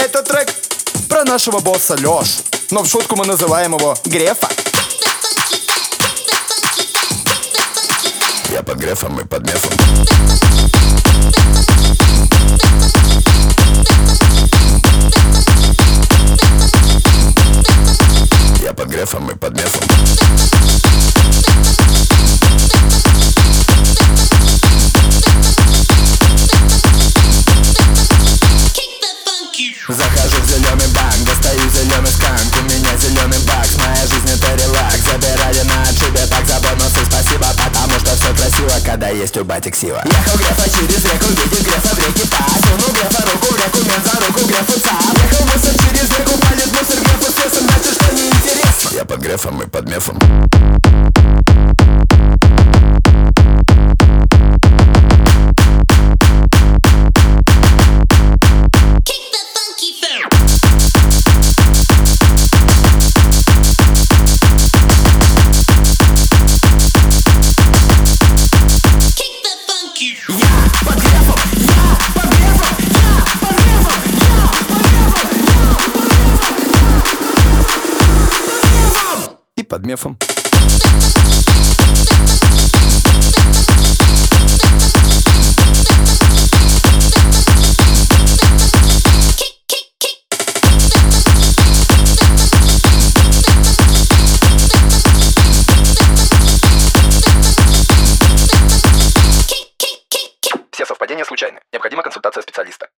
Это трек про нашего босса Лёшу, но в шутку мы называем его Грефа. Я под Грефом и под Мефом. Я под Грефом и под Мефом. Захожу в зеленый банк, достаю зеленый сканк. У меня зеленый бакс, моя жизнь это релакс. Забирали на отшибе, так за бонусы спасибо, потому что все красиво, когда есть у батик сила. Ехал Грефа через реку, видит Грефа в реке пас. Сунул Грефа руку в реку, мен за руку Грефу цап. Ехал мусор через реку, палит мусор Грефу с лесом, дальше что неинтересно. Я под Грефом и под Мефом. И под Мефом. Все совпадения случайны. Необходима консультация специалиста.